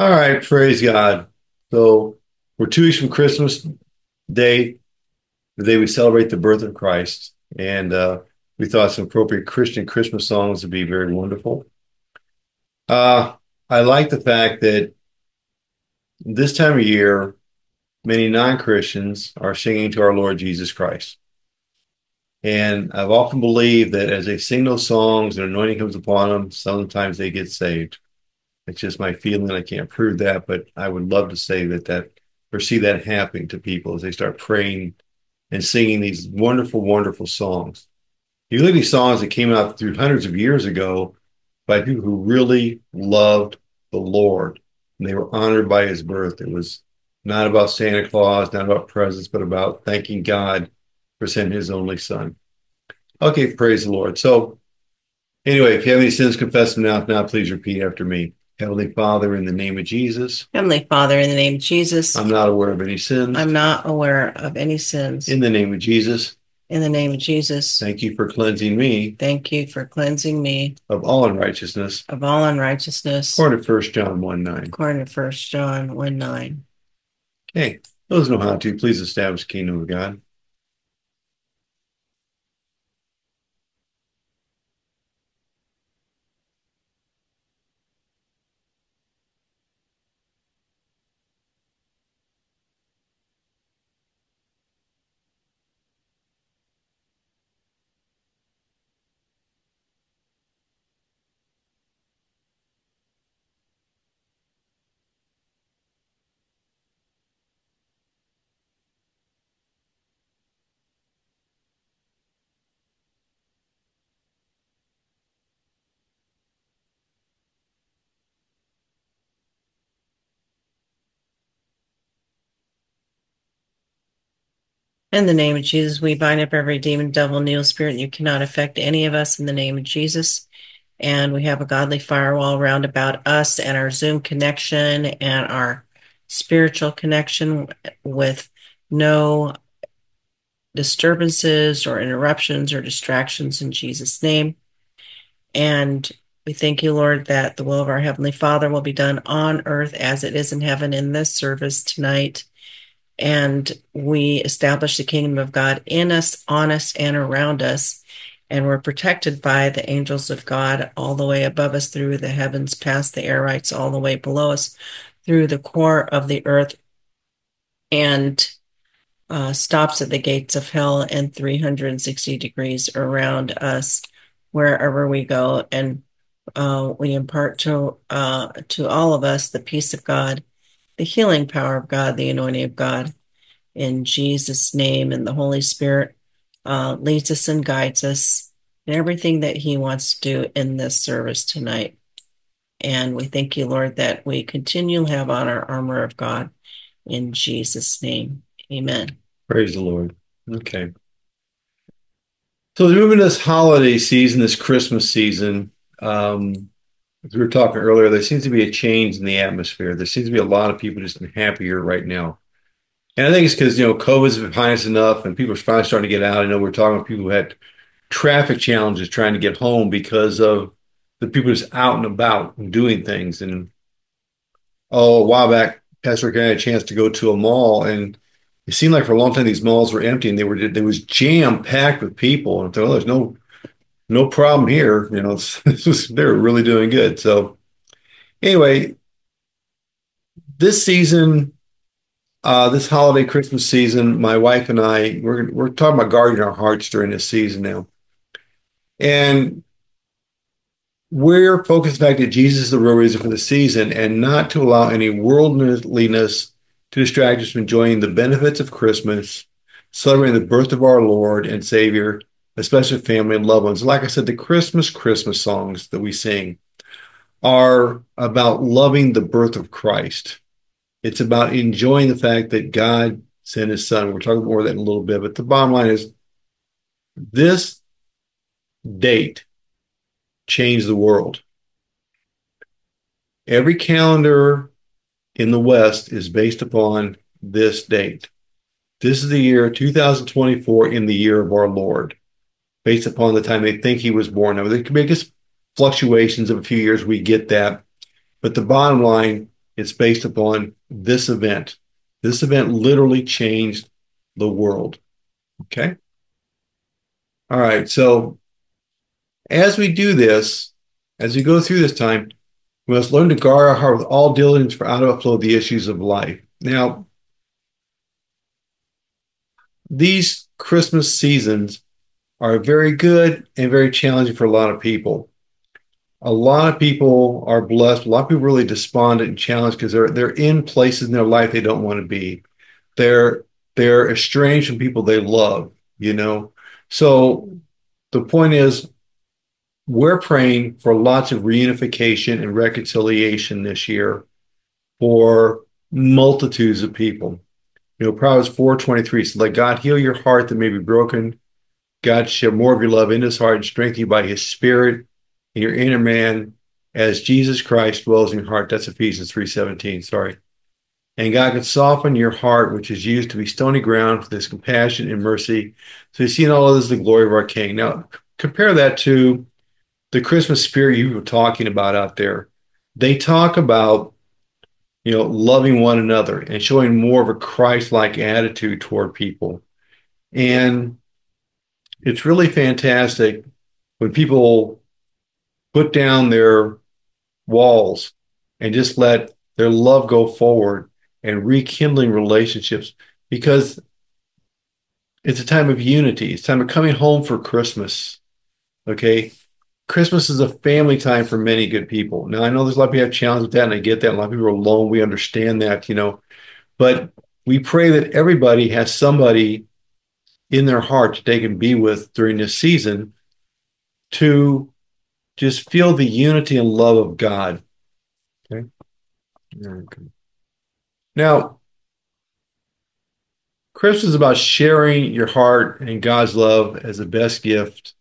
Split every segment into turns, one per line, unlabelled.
All right, praise God. So we're 2 weeks from Christmas Day, the day we celebrate the birth of Christ, and we thought some appropriate Christian Christmas songs would be very wonderful. Uh, I like the fact that this time of year, many non-Christians are singing to our Lord Jesus Christ. And I've often believed that as they sing those songs and anointing comes upon them, sometimes they get saved. It's just my feeling. I can't prove that, but I would love to say that or see that happening to people as they start praying and singing these wonderful, wonderful songs. You look at these songs that came out through hundreds of years ago by people who really loved the Lord and they were honored by his birth. It was not about Santa Claus, not about presents, but about thanking God for sending his only son. Okay, praise the Lord. So anyway, if you have any sins, confess them now. If not, please repeat after me. Heavenly Father, in the name of Jesus,
Heavenly Father, in the name of Jesus,
I'm not aware of any sins.
I'm not aware of any sins.
In the name of Jesus,
In the name of Jesus,
thank you for cleansing me
thank you for cleansing me
of all unrighteousness,
of all unrighteousness,
according to 1 John 1 9.
according to 1 John 1 9.
Okay, those know how to. Please establish the kingdom of God.
In the name of Jesus, we bind up every demon, devil, Neil spirit. You cannot affect any of us in the name of Jesus. And we have a godly firewall round about us and our Zoom connection and our spiritual connection with no disturbances or interruptions or distractions in Jesus' name. And we thank you, Lord, that the will of our Heavenly Father will be done on earth as it is in heaven in this service tonight. And we establish the kingdom of God in us, on us, and around us. And we're protected by the angels of God all the way above us through the heavens, past the air rights, all the way below us through the core of the earth, and stops at the gates of hell and 360 degrees around us wherever we go. And we impart to all of us the peace of God, the healing power of God, the anointing of God in Jesus' name. And the Holy Spirit leads us and guides us in everything that He wants to do in this service tonight. And we thank you, Lord, that we continue to have on our armor of God in Jesus' name. Amen.
Praise the Lord. Okay. So as we move into this holiday season, this Christmas season, as we were talking earlier, there seems to be a change in the atmosphere. There seems to be a lot of people just happier right now. And I think it's because, COVID's behind us enough and people are finally starting to get out. I know we're talking with people who had traffic challenges trying to get home because of the people just out and about and doing things. And a while back, Pastor Rick and I had a chance to go to a mall, and it seemed like for a long time these malls were empty and they was jam packed with people. And I thought, oh, there's no problem here. They were really doing good. So anyway, this season, this holiday Christmas season, my wife and I we're talking about guarding our hearts during this season now, and we're focused on the fact that Jesus is the real reason for the season, and not to allow any worldliness to distract us from enjoying the benefits of Christmas, celebrating the birth of our Lord and Savior, especially family and loved ones. Like I said, the Christmas songs that we sing are about loving the birth of Christ. It's about enjoying the fact that God sent his son. We're talking more of that in a little bit, but the bottom line is this date changed the world. Every calendar in the West is based upon this date. This is the year 2024 in the year of our Lord, based upon the time they think he was born. Now, there could be just fluctuations of a few years. We get that. But the bottom line It's based upon this event. This event literally changed the world. Okay. All right. So as we do this, as we go through this time, we must learn to guard our heart with all diligence for out of it flow the issues of life. Now, these Christmas seasons are very good and very challenging for a lot of people. A lot of people are blessed. A lot of people really despondent and challenged because they're in places in their life they don't want to be. They're they're estranged from people they love, you know. So the point is we're praying for lots of reunification and reconciliation this year for multitudes of people. You know, Proverbs 4:23 says, let God heal your heart that may be broken. God shed more of your love in his heart and strengthen you by his spirit in your inner man as Jesus Christ dwells in your heart. That's Ephesians 3:17. Sorry. And God can soften your heart, which is used to be stony ground for his compassion and mercy. So you see in all of this the glory of our King. Now, compare that to the Christmas spirit you were talking about out there. They talk about, you know, loving one another and showing more of a Christ-like attitude toward people. And it's really fantastic when people put down their walls and just let their love go forward and rekindling relationships because it's a time of unity. It's time of coming home for Christmas. Okay. Christmas is a family time for many good people. Now, I know there's a lot of people have challenges with that, and I get that. A lot of people are alone. We understand that, you know, but we pray that everybody has somebody in their heart that they can be with during this season to just feel the unity and love of God. Okay. Okay. Now, Christmas is about sharing your heart and God's love as the best gift.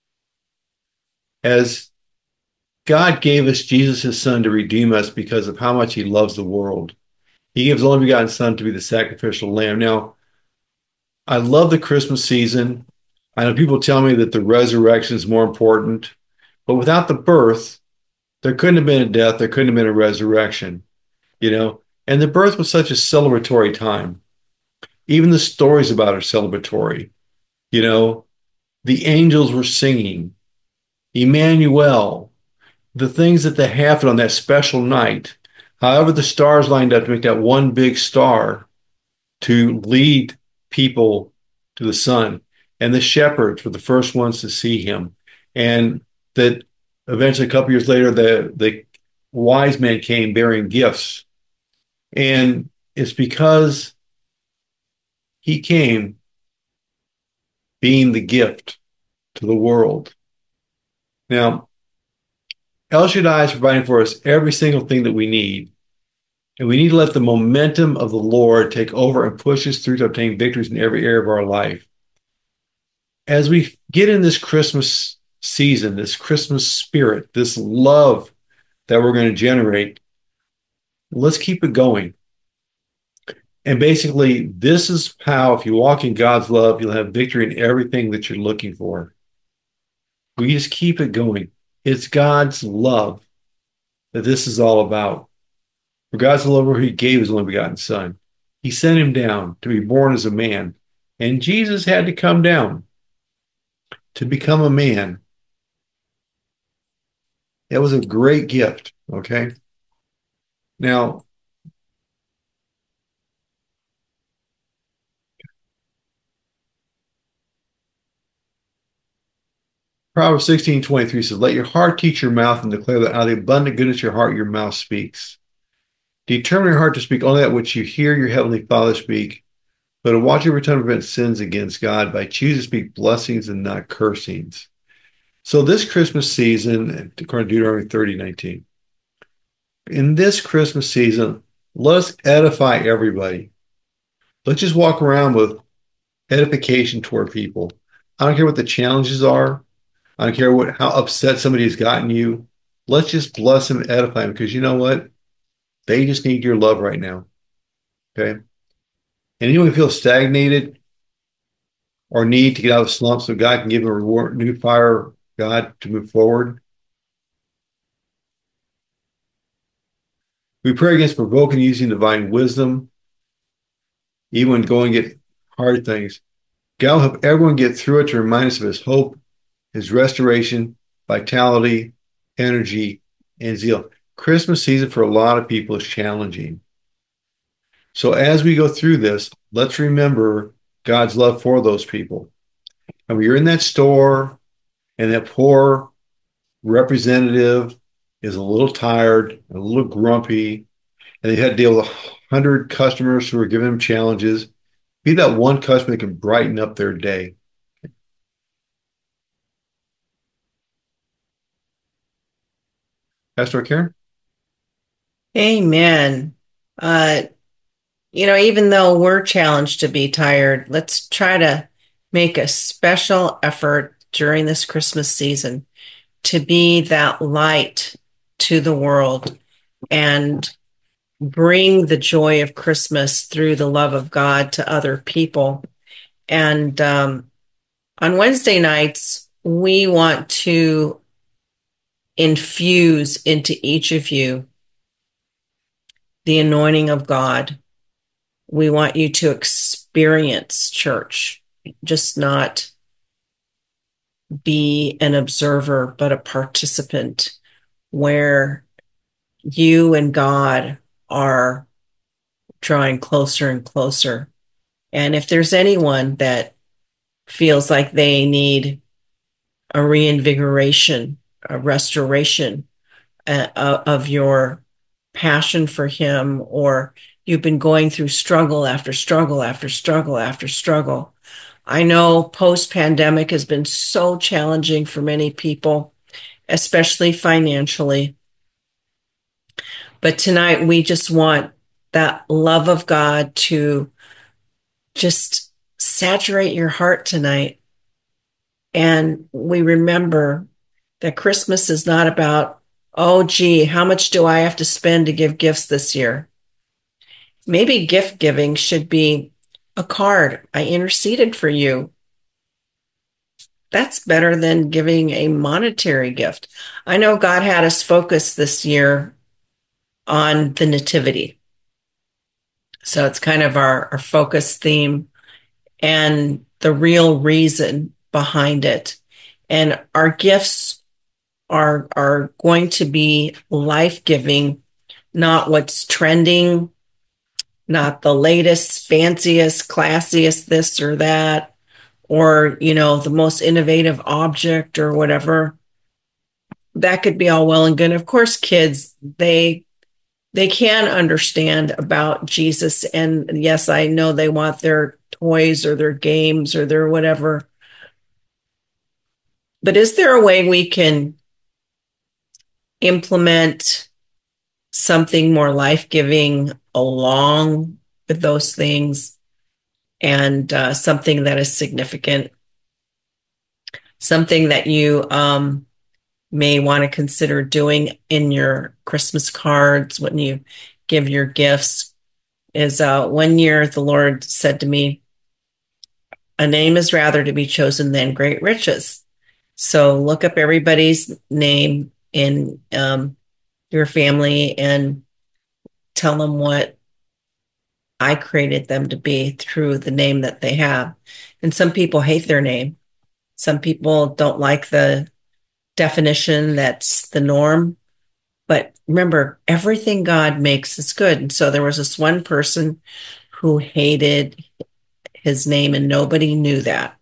As God gave us Jesus, his son, to redeem us because of how much he loves the world. He gives the only begotten son to be the sacrificial lamb. Now, I love the Christmas season. I know people tell me that the resurrection is more important, but without the birth, there couldn't have been a death, there couldn't have been a resurrection, you know? And the birth was such a celebratory time. Even the stories about it are celebratory. You know, the angels were singing, Emmanuel, the things that they happened on that special night. However, the stars lined up to make that one big star to lead people to the sun. And the shepherds were the first ones to see him. And that eventually, a couple years later, the wise men came bearing gifts. And it's because he came being the gift to the world. Now, El Shaddai is providing for us every single thing that we need. And we need to let the momentum of the Lord take over and push us through to obtain victories in every area of our life. As we get in this Christmas season, this Christmas spirit, this love that we're going to generate, let's keep it going. And basically, this is how, if you walk in God's love, you'll have victory in everything that you're looking for. We just keep it going. It's God's love that this is all about. For God's love, where he gave his only begotten son. He sent him down to be born as a man. And Jesus had to come down to become a man. That was a great gift. Okay. Now, Proverbs 16:23 says, let your heart teach your mouth and declare that out of the abundant goodness of your heart, your mouth speaks. Determine your heart to speak only that which you hear your heavenly Father speak, but to watch every tongue prevent sins against God by choosing to speak blessings and not cursings. So this Christmas season, according to Deuteronomy 30:19, in this Christmas season, let's edify everybody. Let's just walk around with edification toward people. I don't care what the challenges are. I don't care how upset somebody has gotten you. Let's just bless them and edify them because you know what? They just need your love right now. Okay. And anyone who feels stagnated or need to get out of the slump so God can give them a reward, new fire, God, to move forward. We pray against provoking using divine wisdom, even when going to get hard things. God will help everyone get through it to remind us of his hope, his restoration, vitality, energy, and zeal. Christmas season for a lot of people is challenging. So as we go through this, let's remember God's love for those people. And when you're in that store and that poor representative is a little tired, a little grumpy, and they had to deal with 100 customers who are giving them challenges, be that one customer that can brighten up their day. Pastor Karen?
Amen. Uh, even though we're challenged to be tired, let's try to make a special effort during this Christmas season to be that light to the world and bring the joy of Christmas through the love of God to other people. And on Wednesday nights, we want to infuse into each of you the anointing of God. We want you to experience church, just not be an observer, but a participant where you and God are drawing closer and closer. And if there's anyone that feels like they need a reinvigoration, a restoration of your passion for Him, or you've been going through struggle after struggle after struggle after struggle. I know post pandemic has been so challenging for many people, especially financially. But tonight we just want that love of God to just saturate your heart tonight. And we remember that Christmas is not about, oh, gee, how much do I have to spend to give gifts this year? Maybe gift giving should be a card. I interceded for you. That's better than giving a monetary gift. I know God had us focus this year on the nativity. So it's kind of our focus theme and the real reason behind it. And our gifts are going to be life-giving, not what's trending, not the latest, fanciest, classiest, this or that, or, the most innovative object or whatever. That could be all well and good. Of course, kids, they can understand about Jesus. And yes, I know they want their toys or their games or their whatever. But is there a way we can implement something more life-giving along with those things, and something that is significant, something that you may want to consider doing in your Christmas cards when you give your gifts? Is one year the Lord said to me, a name is rather to be chosen than great riches. So look up everybody's name in your family and tell them what I created them to be through the name that they have. And some people hate their name. Some people don't like the definition that's the norm. But remember, everything God makes is good. And so there was this one person who hated his name, and nobody knew that.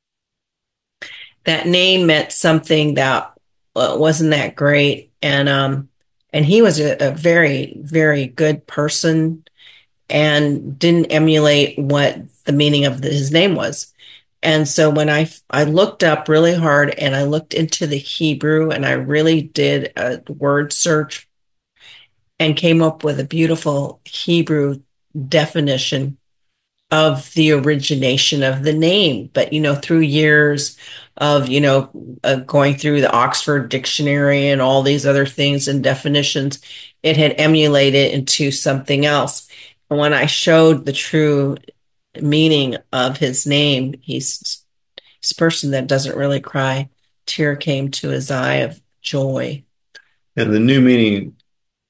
That name meant something that wasn't that great. And he was a very, very good person and didn't emulate what the meaning of his name was. And so when I looked up really hard and I looked into the Hebrew and I really did a word search and came up with a beautiful Hebrew definition of the origination of the name. But, through years of, going through the Oxford Dictionary and all these other things and definitions, it had emulated into something else. And when I showed the true meaning of his name, he's a person that doesn't really cry. Tear came to his eye of joy.
And the new meaning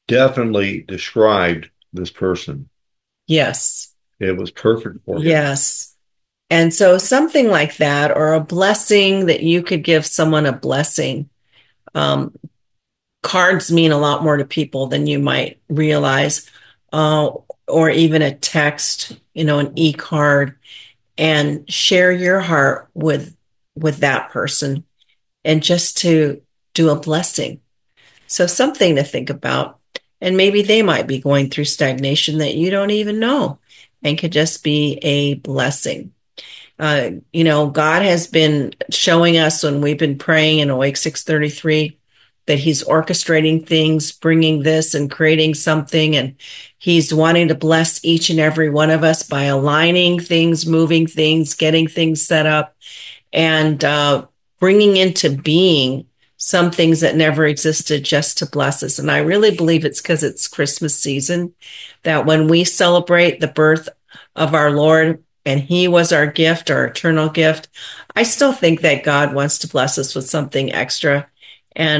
definitely described this person.
Yes.
It was perfect for him.
Yes. And so something like that, or a blessing that you could give someone a blessing. Um, Cards mean a lot more to people than you might realize, uh, or even a text, an e-card, and share your heart with that person, and just to do a blessing. So something to think about. And maybe they might be going through stagnation that you don't even know, and could just be a blessing. God has been showing us when we've been praying in Awake 633 that He's orchestrating things, bringing this and creating something. And He's wanting to bless each and every one of us by aligning things, moving things, getting things set up, and bringing into being some things that never existed just to bless us. And I really believe it's because it's Christmas season that when we celebrate the birth of our Lord and He was our gift, our eternal gift, I still think that God wants to bless us with something extra. And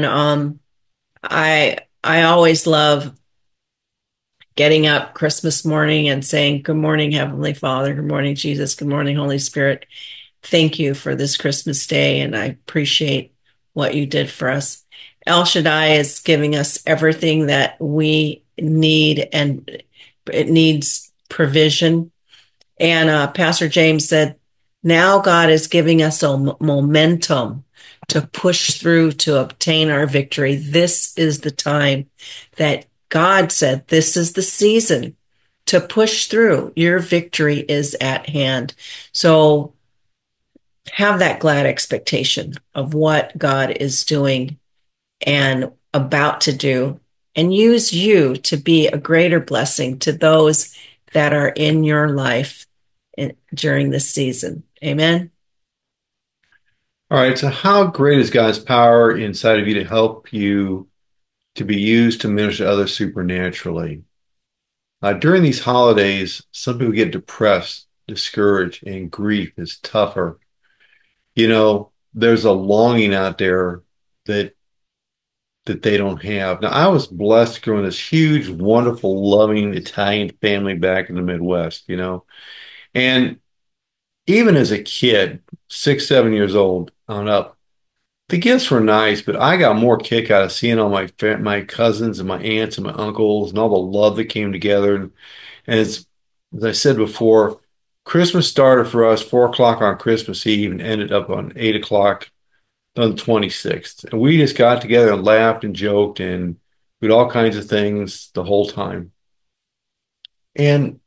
I always love getting up Christmas morning and saying, "Good morning, Heavenly Father. Good morning, Jesus. Good morning, Holy Spirit. Thank you for this Christmas day, and I appreciate what you did for us." El Shaddai is giving us everything that we need, and it needs provision. And Pastor James said, now God is giving us a momentum to push through to obtain our victory. This is the time that God said, this is the season to push through. Your victory is at hand. So have that glad expectation of what God is doing and about to do, and use you to be a greater blessing to those that are in your life during this season. Amen.
All right. So how great is God's power inside of you to help you to be used to minister to others supernaturally? During these holidays, some people get depressed, discouraged, and grief is tougher. There's a longing out there that they don't have. Now, I was blessed growing this huge, wonderful, loving Italian family back in the Midwest. And even as a kid, 6, 7 years old on up, the gifts were nice, but I got more kick out of seeing all my cousins and my aunts and my uncles and all the love that came together. And as I said before, Christmas started for us 4 o'clock on Christmas Eve and ended up on 8 o'clock on the 26th. And we just got together and laughed and joked and did all kinds of things the whole time. And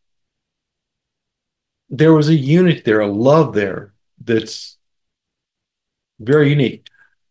there was a unity there, a love there that's very unique.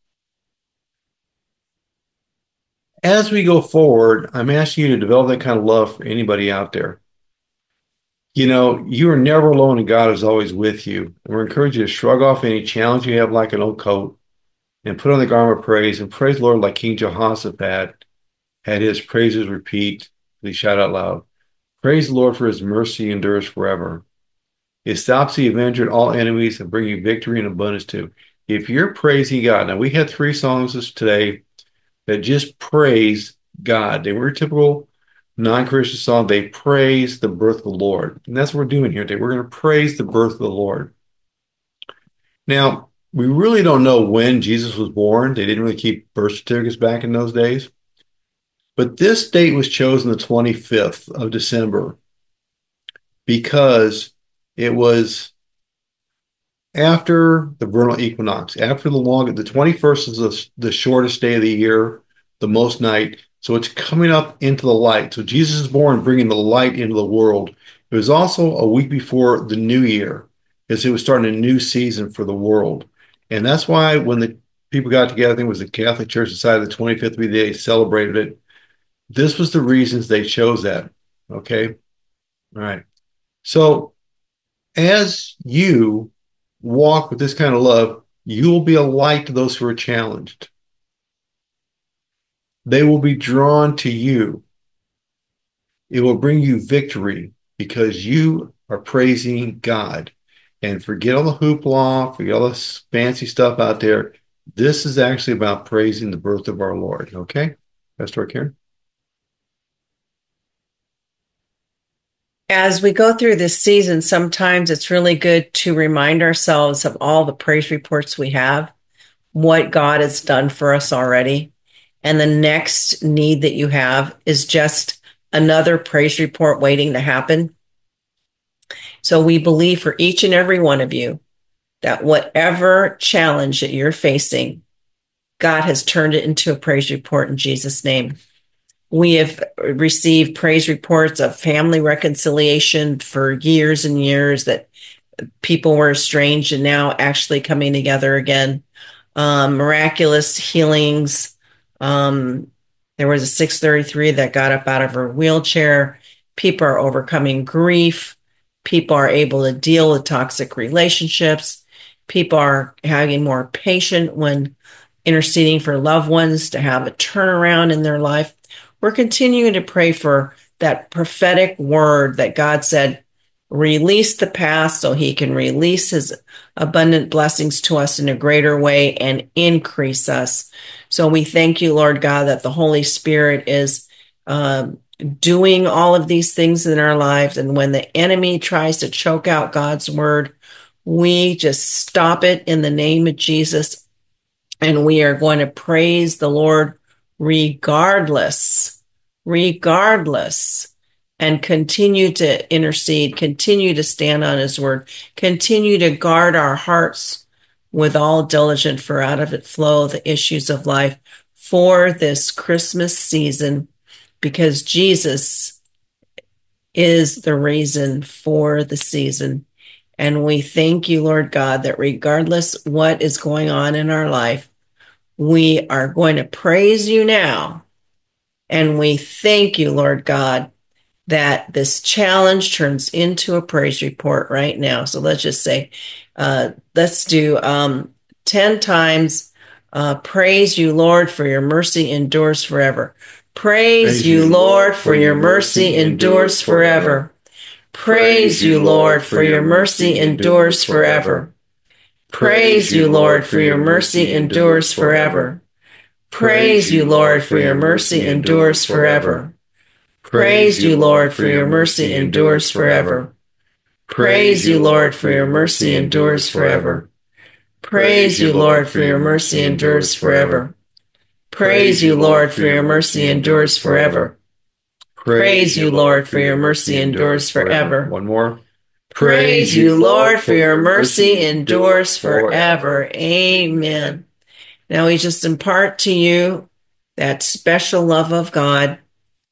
As we go forward, I'm asking you to develop that kind of love for anybody out there. You are never alone and God is always with you. And we're encouraging you to shrug off any challenge you have like an old coat and put on the garment of praise and praise the Lord like King Jehoshaphat had his praises repeat. He shout out loud. Praise the Lord for his mercy endures forever. It stops the avenger and all enemies and brings you victory and abundance too. If you're praising God, now we had 3 songs today that just praise God. They were typical non-Christian song. They praise the birth of the Lord. And that's what we're doing here today. We're going to praise the birth of the Lord. Now, we really don't know when Jesus was born. They didn't really keep birth certificates back in those days. But this date was chosen the 25th of December because it was after the vernal equinox, after the 21st is the shortest day of the year, the most night. So it's coming up into the light. So Jesus is born, bringing the light into the world. It was also a week before the new year, as it was starting a new season for the world. And that's why when the people got together, I think it was the Catholic Church decided the 25th would be the day they celebrated it. This was the reasons they chose that. Okay. All right. So as you walk with this kind of love, you will be a light to those who are challenged. They will be drawn to you. It will bring you victory because you are praising God. And forget all the hoopla, forget all this fancy stuff out there. This is actually about praising the birth of our Lord. Okay? Pastor Karen?
As we go through this season, sometimes it's really good to remind ourselves of all the praise reports we have, what God has done for us already. And the next need that you have is just another praise report waiting to happen. So we believe for each and every one of you that whatever challenge that you're facing, God has turned it into a praise report in Jesus' name. We have received praise reports of family reconciliation for years and years, that people were estranged and now actually coming together again. Miraculous healings. There was a 633 that got up out of her wheelchair. People are overcoming grief. People are able to deal with toxic relationships. People are having more patience when interceding for loved ones to have a turnaround in their life. We're continuing to pray for that prophetic word that God said, release the past so he can release his abundant blessings to us in a greater way and increase us. So we thank you, Lord God, that the Holy Spirit is doing all of these things in our lives. And when the enemy tries to choke out God's word, we just stop it in the name of Jesus. And we are going to praise the Lord regardless, and continue to intercede, continue to stand on his word, continue to guard our hearts with all diligence, for out of it flow the issues of life for this Christmas season, because Jesus is the reason for the season. And we thank you, Lord God, that regardless what is going on in our life, we are going to praise you now. And we thank you, Lord God, that this challenge turns into a praise report right now. So let's just say, let's do 10 times. Praise you, Lord, for your mercy endures forever. Praise you, Lord, for your mercy endures forever. Praise you, Lord, for your mercy endures forever. Praise you, Lord, for your mercy endures forever. Praise you, Lord, for your mercy endures forever. Praise you, Lord, for your mercy endures forever. Praise you, Lord, for your mercy endures forever. Praise you, Lord, for your mercy endures forever. Praise you, Lord, for your mercy endures forever. Praise you, Lord, for your mercy endures forever.
One more.
Praise you, Lord, for your mercy endures forever. Amen. Now we just impart to you that special love of God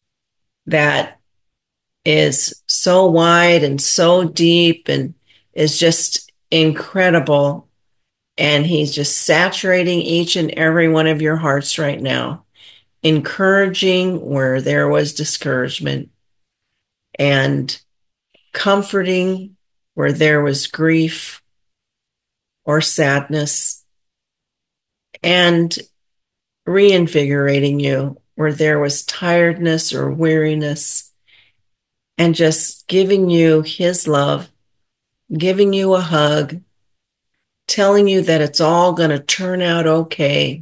that is so wide and so deep and is just incredible. And he's just saturating each and every one of your hearts right now, encouraging where there was discouragement, and comforting where there was grief or sadness, and reinvigorating you where there was tiredness or weariness, and just giving you his love, giving you a hug, telling you that it's all going to turn out okay,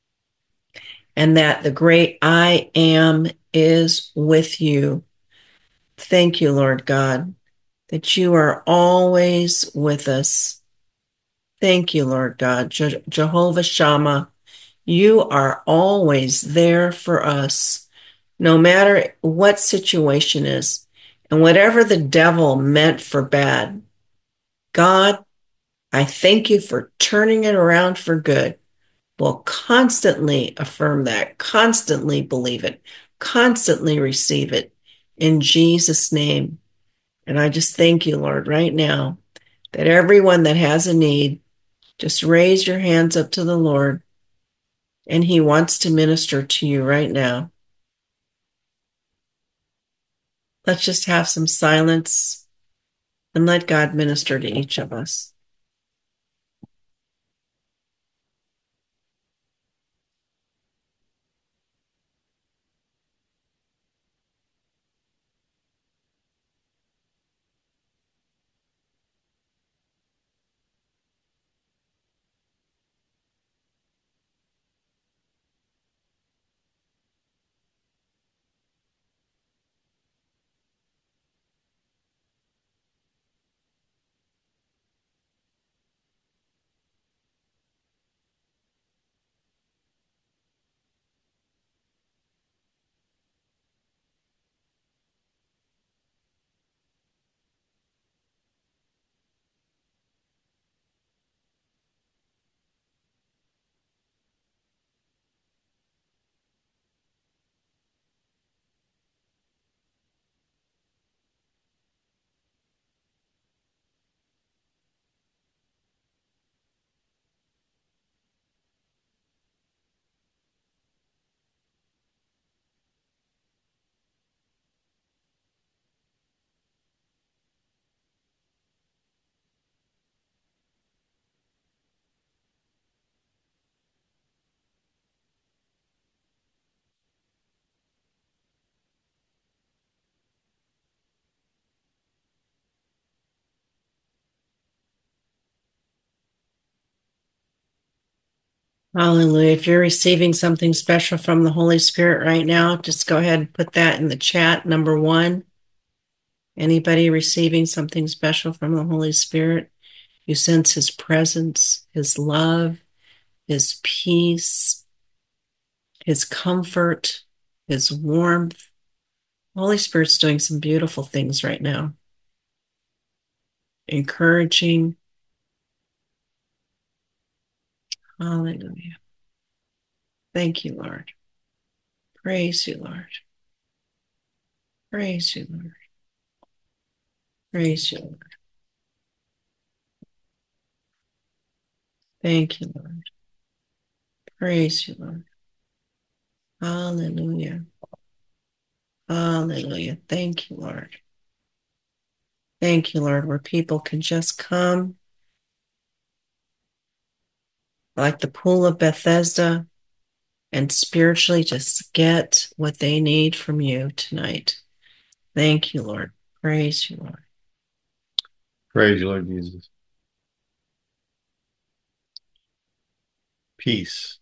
and that the great I am is with you. Thank you, Lord God, that you are always with us. Thank you, Lord God. Jehovah Shammah, you are always there for us, no matter what situation is. And whatever the devil meant for bad, God, I thank you for turning it around for good. We'll constantly affirm that, constantly believe it, constantly receive it in Jesus' name. And I just thank you, Lord, right now, that everyone that has a need, just raise your hands up to the Lord, and he wants to minister to you right now. Let's just have some silence and let God minister to each of us. Hallelujah. If you're receiving something special from the Holy Spirit right now, just go ahead and put that in the chat. Number one, anybody receiving something special from the Holy Spirit? You sense his presence, his love, his peace, his comfort, his warmth. The Holy Spirit's doing some beautiful things right now, encouraging. Hallelujah. Thank you, Lord. Praise you, Lord. Praise you, Lord. Praise you, Lord. Thank you, Lord. Praise you, Lord. Hallelujah. Hallelujah. Thank you, Lord. Thank you, Lord, where people can just come like the pool of Bethesda and spiritually just get what they need from you tonight. Thank you, Lord. Praise you, Lord.
Praise you, Lord Jesus. Peace.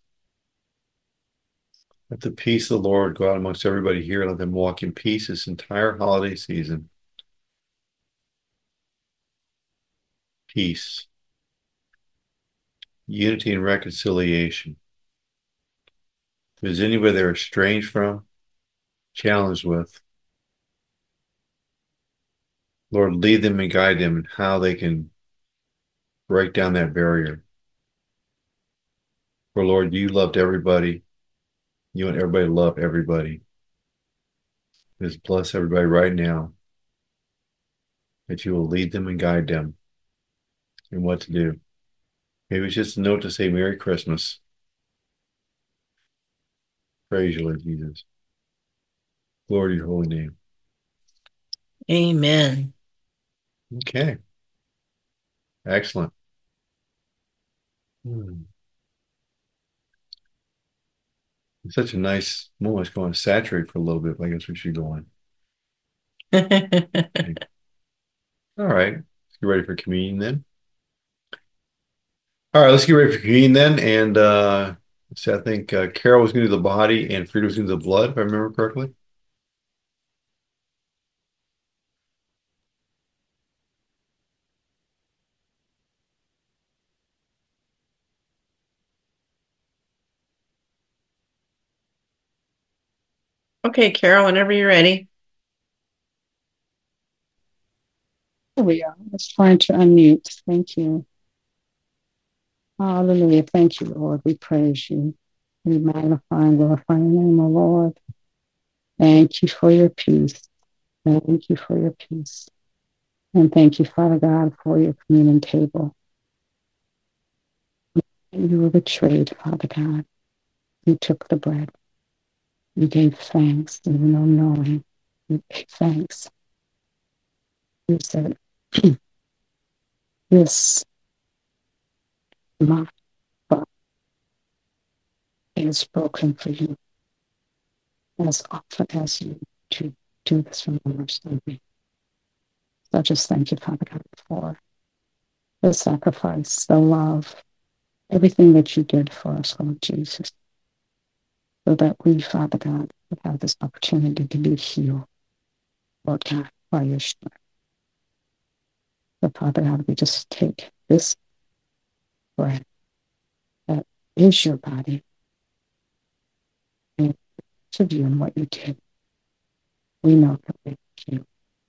Let the peace of the Lord go out amongst everybody here. Let them walk in peace this entire holiday season. Peace, unity, and reconciliation. If there's anybody they're estranged from, challenged with, Lord, lead them and guide them in how they can break down that barrier. For Lord, you loved everybody. You want everybody to love everybody. Just bless everybody right now that you will lead them and guide them in what to do. Maybe it's just a note to say Merry Christmas. Praise you, Lord Jesus. Glory to your holy name.
Amen.
Okay. Excellent. Hmm. It's such a nice moment. It's going to saturate for a little bit, but I guess we should go on. Okay. All right. Let's get ready for communion then. All right, let's get ready for communion then. And so I think Carol was going to do the body and Frida was going to do the blood, if I remember correctly.
Okay, Carol, whenever you're ready.
There we are. I was trying to unmute. Thank you. Hallelujah. Thank you, Lord. We praise you. We magnify and glorify your name, O Lord. Thank you for your peace. Thank you for your peace. And thank you, Father God, for your communion table. You were betrayed, Father God. You took the bread. You gave thanks, even though knowing you gave thanks. You said, this, my body is broken for you as often as you to do this remembrance of me. So I just thank you, Father God, for the sacrifice, the love, everything that you did for us, Lord Jesus, so that we, Father God, would have this opportunity to be healed, Lord God, by your strength. So, Father God, we just take this bread that is your body and to you and what you did. We know that we you.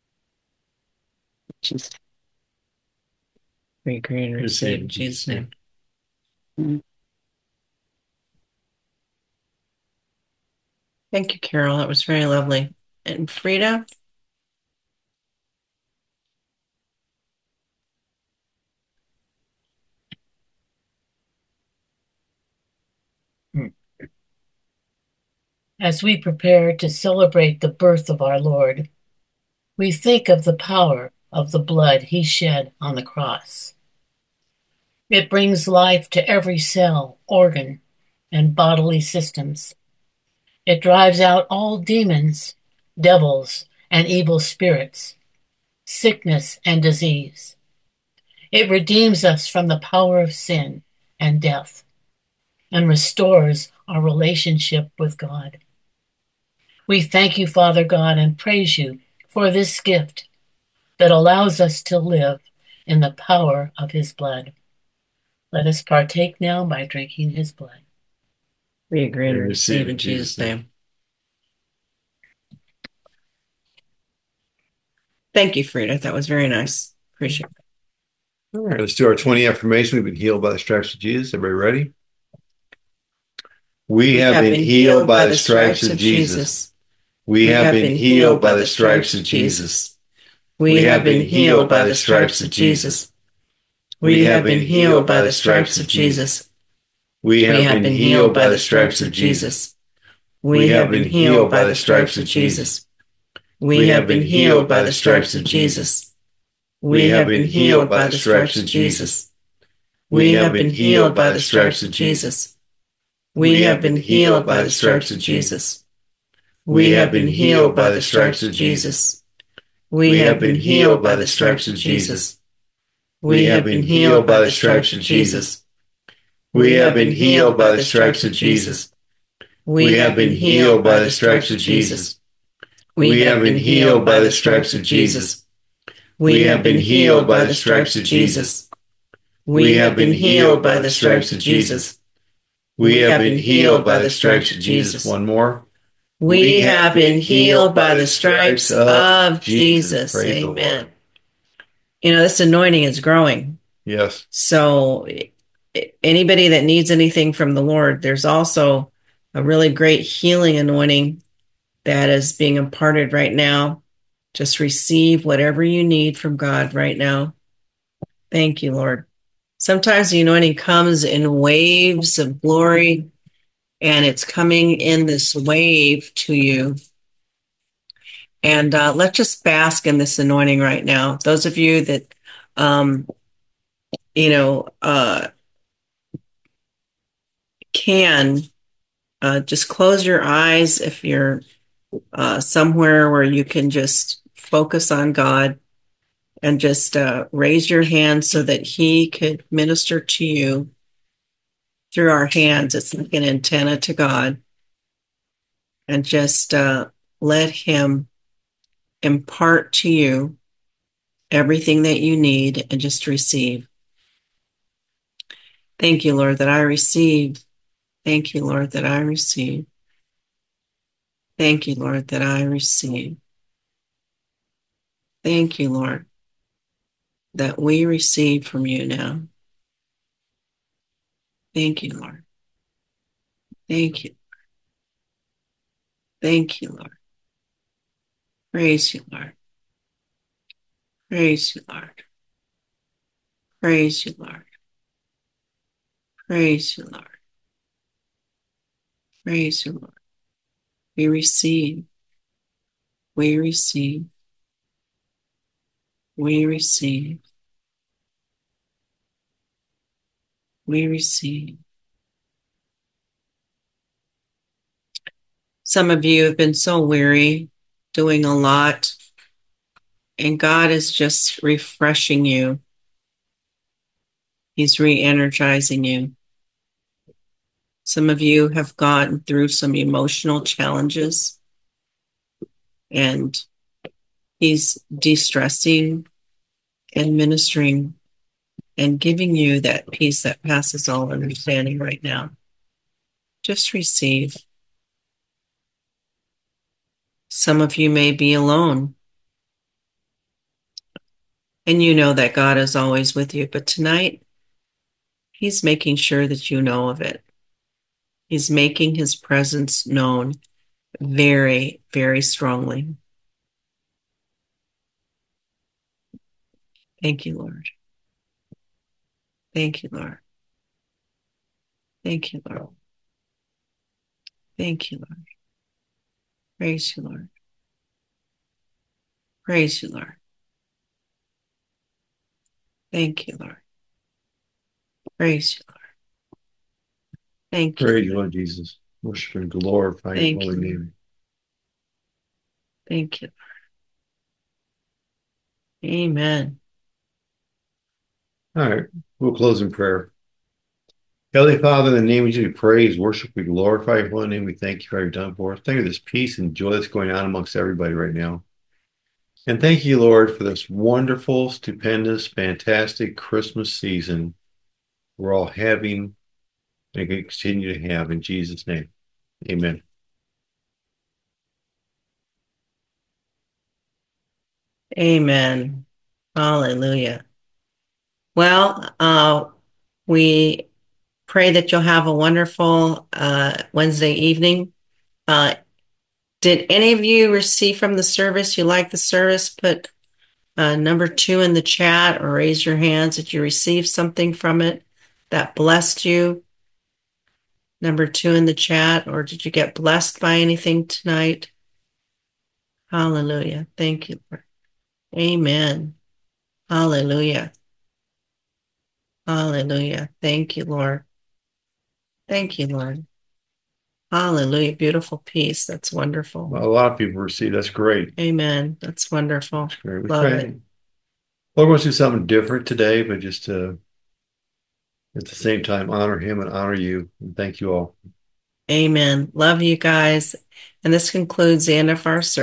Jesus.
We agree and receive in Jesus' name.
Mm.
Thank you, Carol. That was very lovely. And Frida?
As we prepare to celebrate the birth of our Lord, we think of the power of the blood he shed on the cross. It brings life to every cell, organ, and bodily systems. It drives out all demons, devils, and evil spirits, sickness and disease. It redeems us from the power of sin and death. and restores our relationship with God. We thank you, Father God, and praise you for this gift that allows us to live in the power of his blood. Let us partake now by drinking his blood.
We agree and receive in Jesus' name. Thank you, Frida. That was very nice. Appreciate it.
All right, let's do our 20 affirmation. We've been healed by the stripes of Jesus. Everybody ready? We have been healed by the stripes of Jesus. We have been healed by the stripes of Jesus. We have been healed by the stripes of Jesus. We have been healed by the stripes of Jesus. We have been healed by the stripes of Jesus. We have been healed by the stripes of Jesus. We have been healed by the stripes of Jesus. We have been healed by the stripes of Jesus. We have been healed by the stripes of Jesus. We have been healed by the stripes of Jesus. We have been healed by the stripes of Jesus. We have been healed by the stripes of Jesus. We have been healed by the stripes of Jesus. We have been healed by the stripes of Jesus. We have been healed by the stripes of Jesus. We have been healed by the stripes of Jesus. We have been healed by the stripes of Jesus. We have been healed by the stripes of Jesus. We have been healed by the stripes of Jesus. One more.
We have been healed by the stripes of Jesus. Amen. You know, this anointing is growing.
Yes.
So anybody that needs anything from the Lord, there's also a really great healing anointing that is being imparted right now. Just receive whatever you need from God right now. Thank you, Lord. Sometimes the anointing comes in waves of glory, and it's coming in this wave to you. And let's just bask in this anointing right now. Those of you that, can just close your eyes if you're somewhere where you can just focus on God and just raise your hand so that He could minister to you through our hands. It's like an antenna to God. And just let Him impart to you everything that you need and just receive. Thank you, Lord, that I receive. Thank you, Lord, that I receive. Thank you, Lord, that I receive. Thank you, Lord, that we receive from you now. Thank you, Lord. Thank you. Thank you, Lord. Praise you, Lord. Praise you, Lord. Praise you, Lord. Praise you, Lord. Praise you, Lord. We receive. We receive. We receive. We receive. Some of you have been so weary, doing a lot, and God is just refreshing you. He's re-energizing you. Some of you have gone through some emotional challenges, and He's de-stressing and ministering and giving you that peace that passes all understanding right now. Just receive. Some of you may be alone, and you know that God is always with you, but tonight, He's making sure that you know of it. He's making His presence known very, very strongly. Thank you, Lord. Thank you, Lord. Thank you, Lord. Thank you, Lord. Praise you, Lord. Praise you, Lord. Thank you, Lord. Praise you, Lord. Thank you.
Praise you, Lord Jesus. Worship and glorify your holy name.
Thank you, Lord. Amen.
All right, we'll close in prayer. Heavenly Father, in the name of Jesus, we praise, worship, we glorify your holy name. We thank you for all you've done for us. Thank you for this peace and joy that's going on amongst everybody right now. And thank you, Lord, for this wonderful, stupendous, fantastic Christmas season we're all having and can continue to have in Jesus' name. Amen.
Amen. Hallelujah. Well, we pray that you'll have a wonderful Wednesday evening. Did any of you receive from the service? You like the service? Put number 2 in the chat or raise your hands if you received something from it that blessed you. Number 2 in the chat, or did you get blessed by anything tonight? Hallelujah. Thank you, Lord. Amen. Hallelujah. Hallelujah. Thank you, Lord. Thank you, Lord. Hallelujah. Beautiful peace. That's wonderful.
Well, a lot of people receive. That's great.
Amen. That's wonderful.
That's great.
Love it.
Lord wants to do something different today, but just at the same time honor him and honor you. And thank you all.
Amen. Love you guys. And this concludes the end of our service.